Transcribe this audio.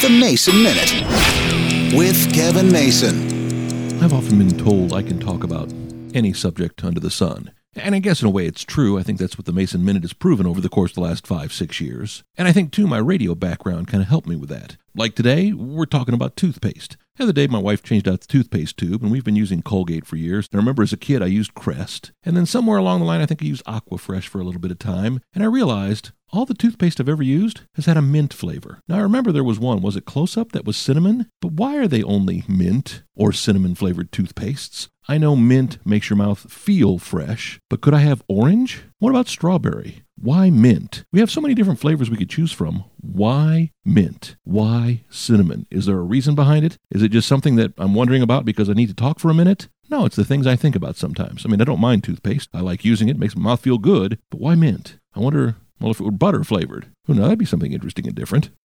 The Mason Minute with Kevin Mason. I've often been told I can talk about any subject under the sun. And I guess in a way it's true. I think that's what the Mason Minute has proven over the course of the last 5-6 years. And I think, too, my radio background kind of helped me with that. Like today, we're talking about toothpaste. The other day, my wife changed out the toothpaste tube, and we've been using Colgate for years. And I remember as a kid, I used Crest. And then somewhere along the line, I think I used Aquafresh for a little bit of time. And I realized all the toothpaste I've ever used has had a mint flavor. Now, I remember there was one, was it Close-Up, that was cinnamon? But why are they only mint or cinnamon-flavored toothpastes? I know mint makes your mouth feel fresh, but could I have orange? What about strawberry? Why mint? We have so many different flavors we could choose from. Why mint? Why cinnamon? Is there a reason behind it? Is it just something that I'm wondering about because I need to talk for a minute? No, it's the things I think about sometimes. I mean, I don't mind toothpaste. I like using it. It makes my mouth feel good. But why mint? I wonder, well, if it were butter flavored. Who knows? That'd be something interesting and different.